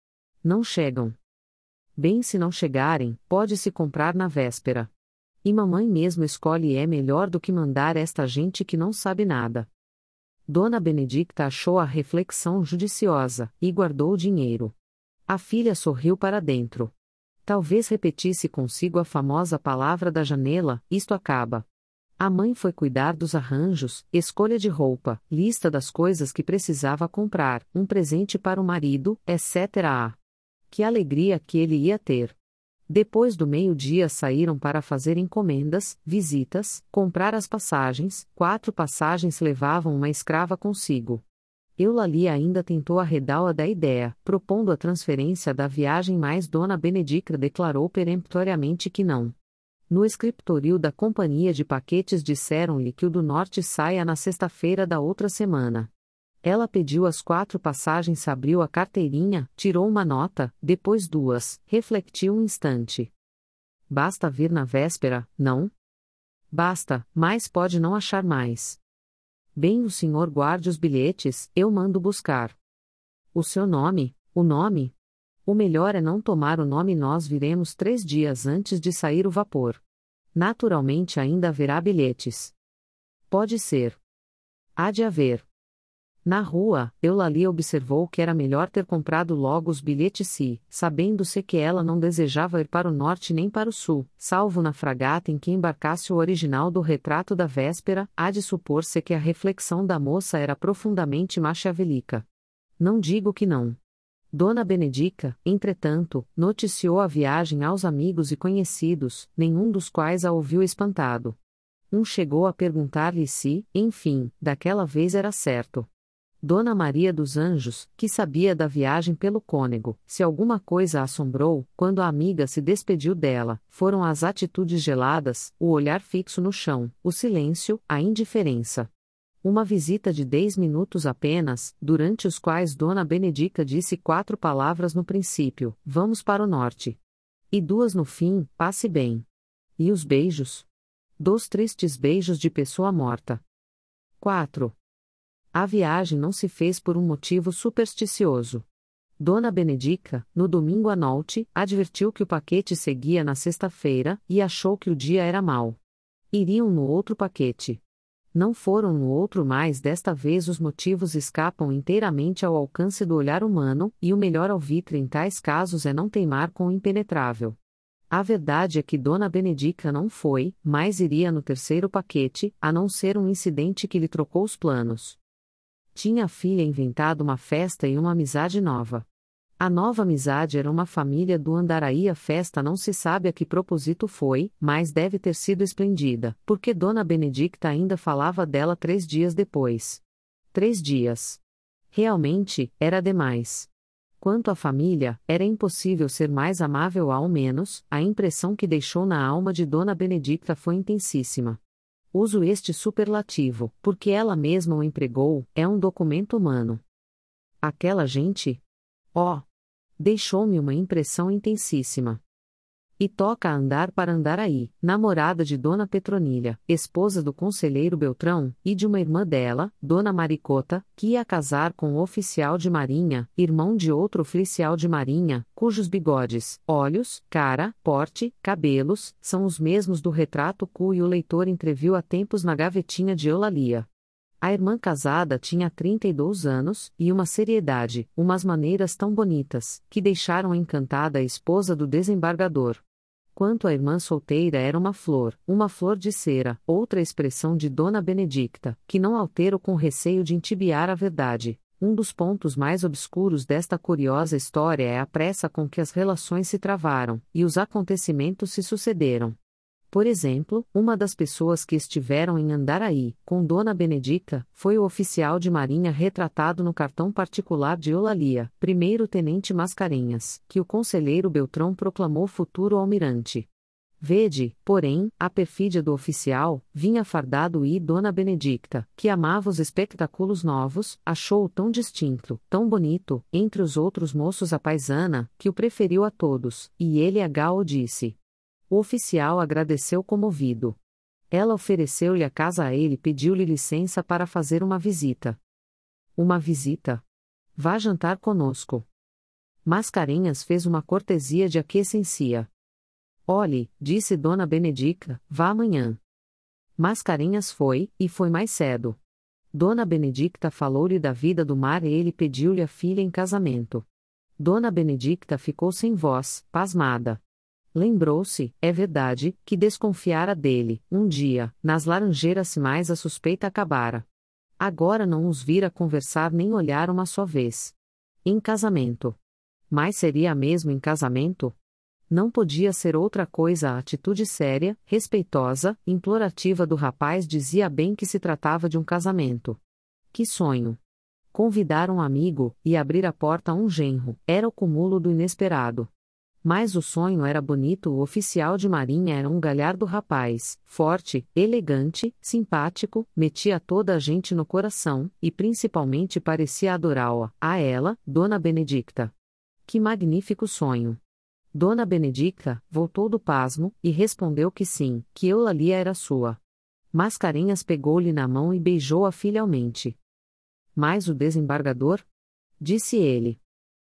[SPEAKER 1] Não chegam. Bem, se não chegarem, pode-se comprar na véspera. E mamãe mesmo escolhe e é melhor do que mandar esta gente que não sabe nada. Dona Benedicta achou a reflexão judiciosa, e guardou o dinheiro. A filha sorriu para dentro. Talvez repetisse consigo a famosa palavra da janela: isto acaba. A mãe foi cuidar dos arranjos, escolha de roupa, lista das coisas que precisava comprar, um presente para o marido, etc. Que alegria que ele ia ter! Depois do meio-dia saíram para fazer encomendas, visitas, comprar as passagens. 4 passagens levavam uma escrava consigo. Eulalia ainda tentou arredá-la da ideia, propondo a transferência da viagem, mas Dona Benedicta declarou peremptoriamente que não. No escritório da companhia de paquetes disseram-lhe que o do norte saia na sexta-feira da outra semana. Ela pediu as 4 passagens, abriu a carteirinha, tirou uma nota, depois 2, refletiu um instante. Basta vir na véspera, não? Basta, mas pode não achar mais. Bem, o senhor guarde os bilhetes, eu mando buscar. O seu nome, o nome? O melhor é não tomar o nome, nós viremos 3 dias antes de sair o vapor. Naturalmente ainda haverá bilhetes. Pode ser. Há de haver. Na rua, Eulalia observou que era melhor ter comprado logo os bilhetes se, sabendo-se que ela não desejava ir para o norte nem para o sul, salvo na fragata em que embarcasse o original do retrato da véspera, há de supor-se que a reflexão da moça era profundamente maquiavélica. Não digo que não. Dona Benedicta, entretanto, noticiou a viagem aos amigos e conhecidos, nenhum dos quais a ouviu espantado. Um chegou a perguntar-lhe se, enfim, daquela vez era certo. Dona Maria dos Anjos, que sabia da viagem pelo cônego, se alguma coisa a assombrou, quando a amiga se despediu dela, foram as atitudes geladas, o olhar fixo no chão, o silêncio, a indiferença. Uma visita de 10 minutos apenas, durante os quais Dona Benedicta disse 4 palavras no princípio: vamos para o norte. E 2 no fim: passe bem. E os beijos? 2 tristes beijos de pessoa morta. 4. A viagem não se fez por um motivo supersticioso. Dona Benedicta, no domingo à noite, advertiu que o paquete seguia na sexta-feira, e achou que o dia era mau. Iriam no outro paquete. Não foram no outro, mas desta vez os motivos escapam inteiramente ao alcance do olhar humano, e o melhor alvitre em tais casos é não teimar com o impenetrável. A verdade é que Dona Benedicta não foi, mas iria no terceiro paquete, a não ser um incidente que lhe trocou os planos. Tinha a filha inventado uma festa e uma amizade nova. A nova amizade era uma família do Andaraí. A festa não se sabe a que propósito foi, mas deve ter sido esplendida, porque Dona Benedicta ainda falava dela 3 dias depois. 3 dias. Realmente, era demais. Quanto à família, era impossível ser mais amável, ao menos, a impressão que deixou na alma de Dona Benedicta foi intensíssima. Uso este superlativo, porque ela mesma o empregou, é um documento humano. Aquela gente? Oh! Deixou-me uma impressão intensíssima. E toca a andar para Andaraí, namorada de Dona Petronilha, esposa do conselheiro Beltrão, e de uma irmã dela, Dona Maricota, que ia casar com um oficial de marinha, irmão de outro oficial de marinha, cujos bigodes, olhos, cara, porte, cabelos, são os mesmos do retrato que o leitor entreviu há tempos na gavetinha de Eulalia. A irmã casada tinha 32 anos, e uma seriedade, umas maneiras tão bonitas, que deixaram encantada a esposa do desembargador. Quanto à irmã solteira, era uma flor de cera, outra expressão de Dona Benedicta, que não alterou com receio de entibiar a verdade. Um dos pontos mais obscuros desta curiosa história é a pressa com que as relações se travaram, e os acontecimentos se sucederam. Por exemplo, uma das pessoas que estiveram em Andaraí, com Dona Benedicta, foi o oficial de marinha retratado no cartão particular de Eulalia, primeiro-tenente Mascarenhas, que o conselheiro Beltrão proclamou futuro almirante. Vede, porém, a perfídia do oficial, vinha fardado e Dona Benedicta, que amava os espectáculos novos, achou-o tão distinto, tão bonito, entre os outros moços a paisana, que o preferiu a todos, e ele a Gal disse: O oficial agradeceu comovido. Ela ofereceu-lhe a casa a ele e pediu-lhe licença para fazer uma visita. Uma visita? Vá jantar conosco. Mascarenhas fez uma cortesia de aquiescência. Olhe, disse Dona Benedicta, vá amanhã. Mascarenhas foi, e foi mais cedo. Dona Benedicta falou-lhe da vida do mar e ele pediu-lhe a filha em casamento. Dona Benedicta ficou sem voz, pasmada. Lembrou-se, é verdade, que desconfiara dele, um dia, nas laranjeiras se mais a suspeita acabara. Agora não os vira conversar nem olhar uma só vez. Em casamento. Mas seria mesmo em casamento? Não podia ser outra coisa a atitude séria, respeitosa, implorativa do rapaz dizia bem que se tratava de um casamento. Que sonho! Convidar um amigo, e abrir a porta a um genro, era o cúmulo do inesperado. Mas o sonho era bonito. O oficial de marinha era um galhardo rapaz, forte, elegante, simpático, metia toda a gente no coração, e principalmente parecia adorá-la, a ela, Dona Benedicta. Que magnífico sonho! Dona Benedicta voltou do pasmo, e respondeu que sim, que Eulalia era sua. Mascarenhas pegou-lhe na mão e beijou-a filialmente. Mas o desembargador? Disse ele.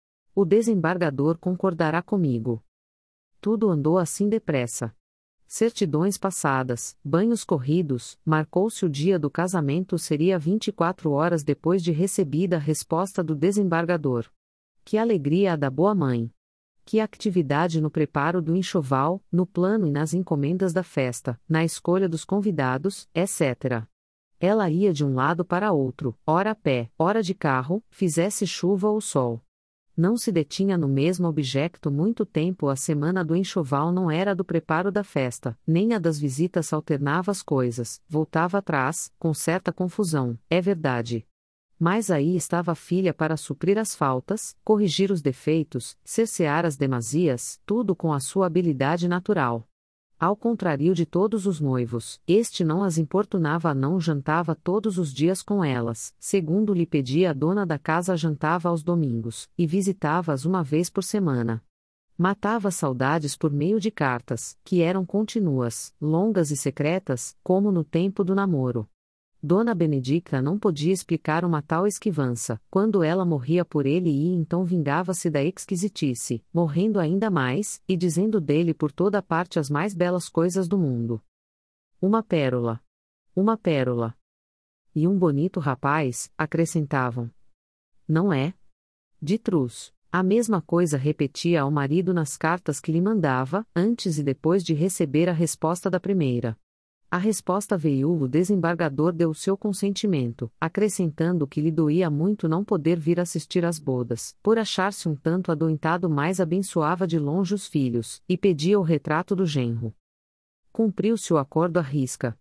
[SPEAKER 1] O desembargador concordará comigo. Tudo andou assim depressa. Certidões passadas, banhos corridos, marcou-se o dia do casamento seria 24 horas depois de recebida a resposta do desembargador. Que alegria a da boa mãe! Que atividade no preparo do enxoval, no plano e nas encomendas da festa, na escolha dos convidados, etc. Ela ia de um lado para outro, ora a pé, ora de carro, fizesse chuva ou sol. Não se detinha no mesmo objeto muito tempo. A semana do enxoval não era a do preparo da festa, nem a das visitas alternava as coisas, voltava atrás, com certa confusão, é verdade. Mas aí estava a filha para suprir as faltas, corrigir os defeitos, cercear as demasias, tudo com a sua habilidade natural. Ao contrário de todos os noivos, este não as importunava, não jantava todos os dias com elas, segundo lhe pedia a dona da casa, jantava aos domingos, e visitava-as uma vez por semana. Matava saudades por meio de cartas, que eram contínuas, longas e secretas, como no tempo do namoro. Dona Benedicta não podia explicar uma tal esquivança, quando ela morria por ele e então vingava-se da exquisitice, morrendo ainda mais, e dizendo dele por toda parte as mais belas coisas do mundo. Uma pérola. Uma pérola. E um bonito rapaz, acrescentavam. Não é? De truz. A mesma coisa repetia ao marido nas cartas que lhe mandava, antes e depois de receber a resposta da primeira. A resposta veio, o desembargador deu o seu consentimento, acrescentando que lhe doía muito não poder vir assistir às bodas, por achar-se um tanto adoentado, mas abençoava de longe os filhos, e pedia o retrato do genro. Cumpriu-se o acordo à risca.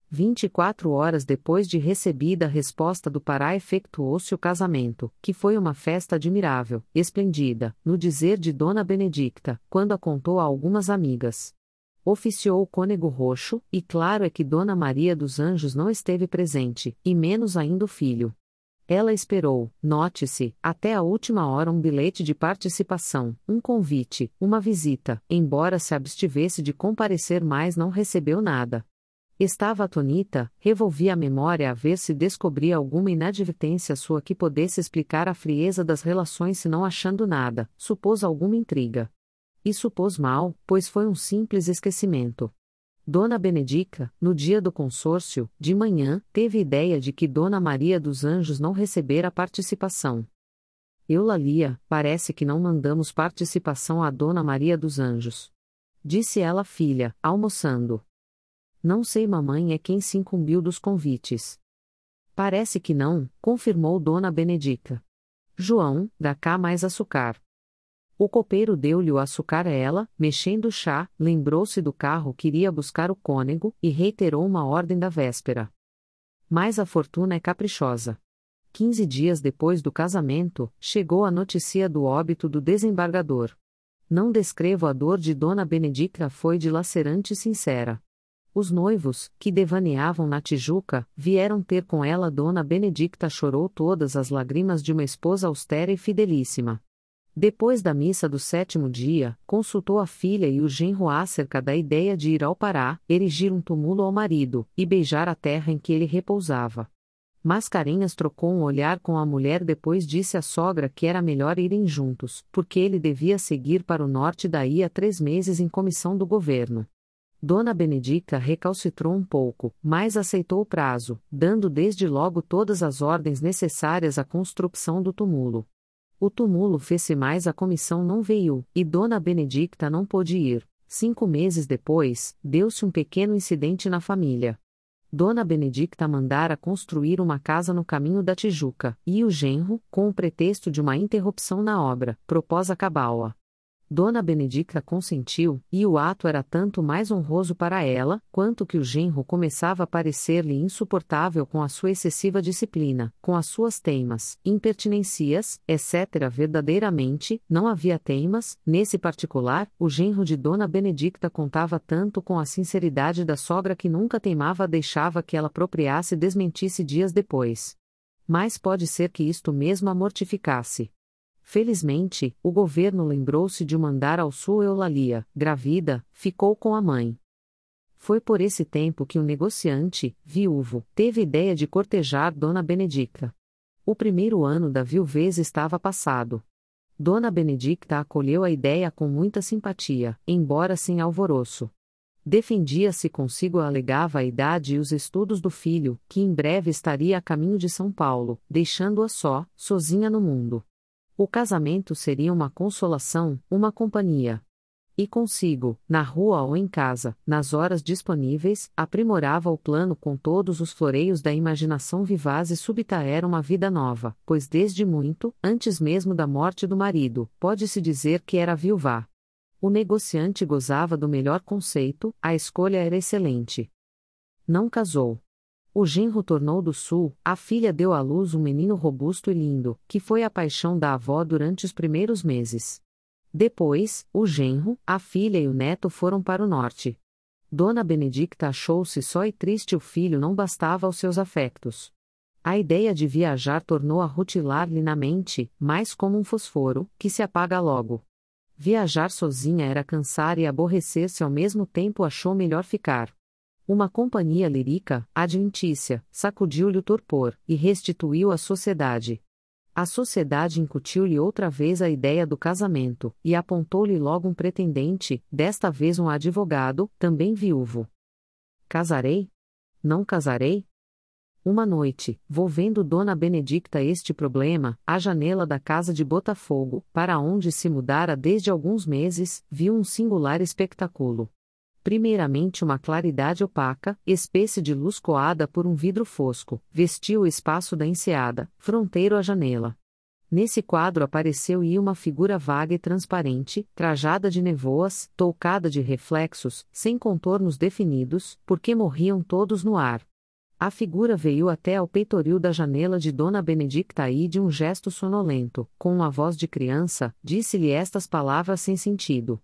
[SPEAKER 1] 24 horas depois de recebida a resposta do Pará, efetuou-se o casamento, que foi uma festa admirável, esplendida, no dizer de Dona Benedicta, quando a contou a algumas amigas. Oficiou o cônego roxo, e claro é que Dona Maria dos Anjos não esteve presente, e menos ainda o filho. Ela esperou, note-se, até a última hora um bilhete de participação, um convite, uma visita, embora se abstivesse de comparecer, mas não recebeu nada. Estava atônita, revolvia a memória a ver se descobria alguma inadvertência sua que pudesse explicar a frieza das relações, se não achando nada, supôs alguma intriga. E supôs mal, pois foi um simples esquecimento. Dona Benedicta, no dia do consórcio, de manhã, teve ideia de que Dona Maria dos Anjos não recebera a participação. Eulalia, parece que não mandamos participação a Dona Maria dos Anjos. Disse ela à filha, almoçando. Não sei, mamãe é quem se incumbiu dos convites. Parece que não, confirmou Dona Benedicta. João, dá cá mais açúcar. O copeiro deu-lhe o açúcar a ela, mexendo o chá, lembrou-se do carro que iria buscar o cônego, e reiterou uma ordem da véspera. Mas a fortuna é caprichosa. 15 dias depois do casamento, chegou a notícia do óbito do desembargador. Não descrevo a dor de Dona Benedicta, foi dilacerante e sincera. Os noivos, que devaneavam na Tijuca, vieram ter com ela. Dona Benedicta chorou todas as lágrimas de uma esposa austera e fidelíssima. Depois da missa do 7º dia, consultou a filha e o genro acerca da ideia de ir ao Pará, erigir um túmulo ao marido, e beijar a terra em que ele repousava. Mascarenhas trocou um olhar com a mulher, depois disse à sogra que era melhor irem juntos, porque ele devia seguir para o norte daí a 3 meses em comissão do governo. Dona Benedicta recalcitrou um pouco, mas aceitou o prazo, dando desde logo todas as ordens necessárias à construção do túmulo. O túmulo fez-se, mas a comissão não veio, e Dona Benedicta não pôde ir. 5 meses depois, deu-se um pequeno incidente na família. Dona Benedicta mandara construir uma casa no caminho da Tijuca, e o genro, com o pretexto de uma interrupção na obra, propôs acabá-la. Dona Benedicta consentiu, e o ato era tanto mais honroso para ela, quanto que o genro começava a parecer-lhe insuportável com a sua excessiva disciplina, com as suas teimas, impertinências, etc. Verdadeiramente, não havia teimas, nesse particular, o genro de Dona Benedicta contava tanto com a sinceridade da sogra que nunca teimava, deixava que ela apropriasse e desmentisse dias depois. Mas pode ser que isto mesmo a mortificasse. Felizmente, o governo lembrou-se de mandar ao sul Eulalia, gravida, ficou com a mãe. Foi por esse tempo que o negociante, viúvo, teve ideia de cortejar Dona Benedicta. O primeiro ano da viuvez estava passado. Dona Benedicta acolheu a ideia com muita simpatia, embora sem alvoroço. Defendia-se consigo, alegava a idade e os estudos do filho, que em breve estaria a caminho de São Paulo, deixando-a sozinha no mundo. O casamento seria uma consolação, uma companhia. E consigo, na rua ou em casa, nas horas disponíveis, aprimorava o plano com todos os floreios da imaginação vivaz, e súbita era uma vida nova, pois desde muito, antes mesmo da morte do marido, pode-se dizer que era viúva. O negociante gozava do melhor conceito, a escolha era excelente. Não casou. O genro tornou do sul, a filha deu à luz um menino robusto e lindo, que foi a paixão da avó durante os primeiros meses. Depois, o genro, a filha e o neto foram para o norte. Dona Benedicta achou-se só e triste, o filho não bastava aos seus afetos. A ideia de viajar tornou a rutilar-lhe na mente, mais como um fosforo, que se apaga logo. Viajar sozinha era cansar e aborrecer-se ao mesmo tempo, achou melhor ficar. Uma companhia lírica, adventícia, sacudiu-lhe o torpor, e restituiu à sociedade. A sociedade incutiu-lhe outra vez a ideia do casamento, e apontou-lhe logo um pretendente, desta vez um advogado, também viúvo. Casarei? Não casarei? Uma noite, volvendo Dona Benedicta este problema, à janela da casa de Botafogo, para onde se mudara desde alguns meses, viu um singular espetáculo. Primeiramente, uma claridade opaca, espécie de luz coada por um vidro fosco, vestia o espaço da enseada, fronteiro à janela. Nesse quadro apareceu-lhe uma figura vaga e transparente, trajada de nevoas, toucada de reflexos, sem contornos definidos, porque morriam todos no ar. A figura veio até ao peitoril da janela de Dona Benedicta e, de um gesto sonolento, com uma voz de criança, disse-lhe estas palavras sem sentido: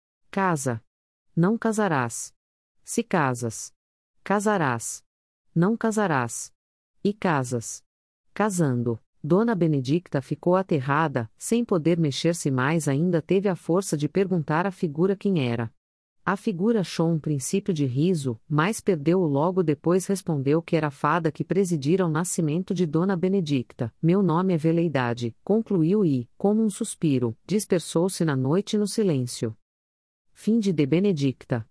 [SPEAKER 1] Casa. Não casarás. Se casas. Casarás. Não casarás. E casas. Casando. Dona Benedicta ficou aterrada, sem poder mexer-se mais, ainda teve a força de perguntar à figura quem era. A figura achou um princípio de riso, mas perdeu-o logo depois. Respondeu que era a fada que presidira o nascimento de Dona Benedicta. Meu nome é Veleidade, concluiu e, como um suspiro, dispersou-se na noite e no silêncio. Fim de Benedicta.